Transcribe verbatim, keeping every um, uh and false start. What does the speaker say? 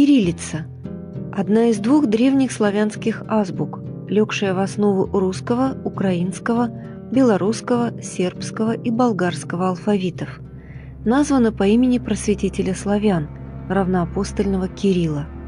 Кириллица – одна из двух древних славянских азбук, легшая в основу русского, украинского, белорусского, сербского и болгарского алфавитов. Названа по имени просветителя славян, равноапостольного Кирилла.